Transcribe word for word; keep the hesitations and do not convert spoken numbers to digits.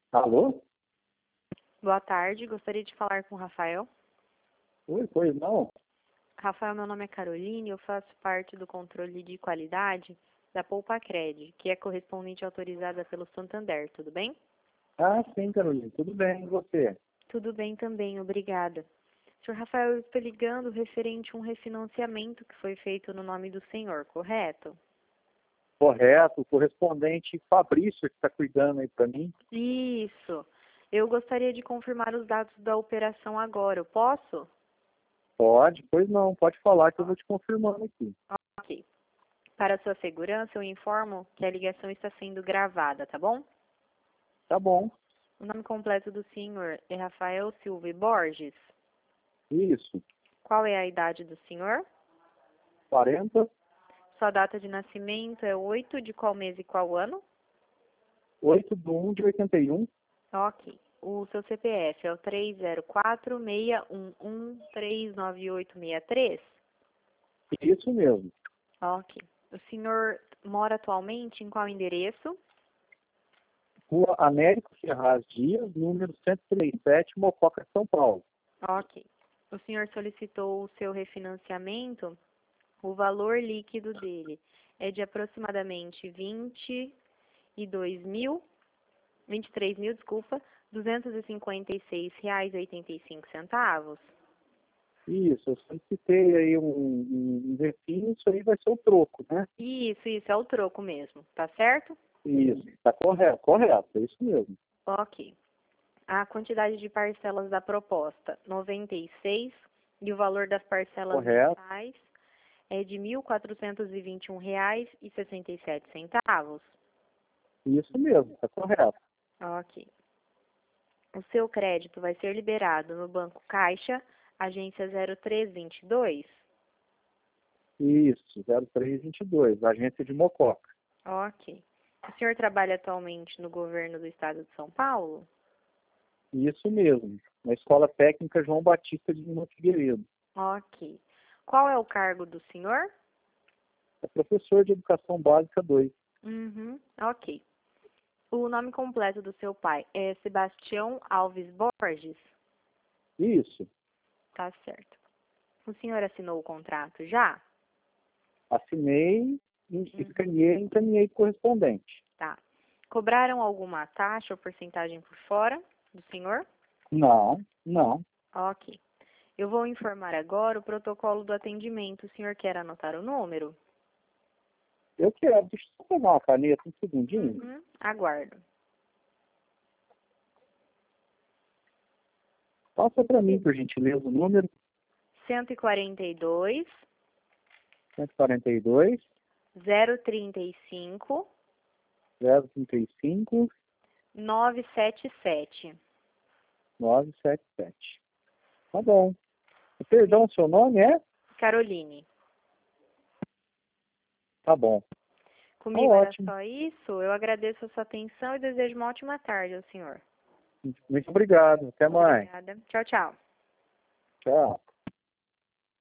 Alô? Boa tarde, gostaria de falar com o Rafael. Oi, pois não? Rafael, meu nome é Caroline, eu faço parte do controle de qualidade da Poupa-Cred, que é correspondente autorizada pelo Santander, tudo bem? Ah, sim, Carolina, tudo bem, e você? Tudo bem também, obrigada. senhor Rafael, eu estou ligando referente a um refinanciamento que foi feito no nome do senhor, correto? Correto, o correspondente Fabrício que está cuidando aí para mim. Isso. Eu gostaria de confirmar os dados da operação agora, eu posso? Pode, pois não, pode falar que eu vou te confirmando aqui. Ok. Para sua segurança, eu informo que a ligação está sendo gravada, tá bom? Tá bom, O nome completo do senhor é Rafael Silva e Borges. isso, Qual é a idade do senhor? quarenta, Sua data de nascimento é oito de qual mês e qual ano? oito de um de oitenta e um. Ok. O seu C P F é o três zero quatro, seis um um, três nove oito seis três? Isso mesmo, Ok. O senhor mora atualmente em qual endereço? Rua Américo Ferraz Dias, número cento e trinta e sete, Mococa, São Paulo. Ok. O senhor solicitou o seu refinanciamento, o valor líquido dele é de aproximadamente vinte e dois mil, vinte e três mil, desculpa, duzentos e cinquenta e seis reais e oitenta e cinco centavos. Isso, eu solicitei aí um, um, um refino, isso aí vai ser o troco, né? Isso, isso, é o troco mesmo, tá certo? Isso, tá correto, correto, é isso mesmo. Ok. A quantidade de parcelas da proposta, noventa e seis, e o valor das parcelas Correto, mensais é de mil quatrocentos e vinte e um reais e sessenta e sete centavos. isso mesmo, tá correto. Ok. O seu crédito vai ser liberado no Banco Caixa, agência zero três vinte e dois. Isso, zero três vinte e dois, agência de Mococa. Ok. O senhor trabalha atualmente no governo do estado de São Paulo? Isso mesmo, na Escola Técnica João Batista de Lima Figueiredo. Ok. Qual é o cargo do senhor? É professor de Educação Básica dois. Uhum. Ok. O nome completo do seu pai é Sebastião Alves Borges? Isso, Tá certo. O senhor assinou o contrato já? assinei, e Uhum. escaneei e encaminhei para o correspondente. Tá. Cobraram alguma taxa ou porcentagem por fora do senhor? Não, não. Ok. Eu vou informar agora o protocolo do atendimento. O senhor quer anotar o número? Eu quero, deixa eu só pegar uma caneta, um segundinho. Uhum. Aguardo. Passa para mim, por gentileza, o número cento e quarenta e dois, cento e quarenta e dois, zero trinta e cinco, zero trinta e cinco, novecentos e setenta e sete. novecentos e setenta e sete. Tá bom. Perdão, seu nome é? Caroline. Tá bom. Tá Comigo era ótimo. só isso. Eu agradeço a sua atenção e desejo uma ótima tarde ao senhor. Muito obrigado. Até mais. Obrigada. Tchau, tchau. Tchau.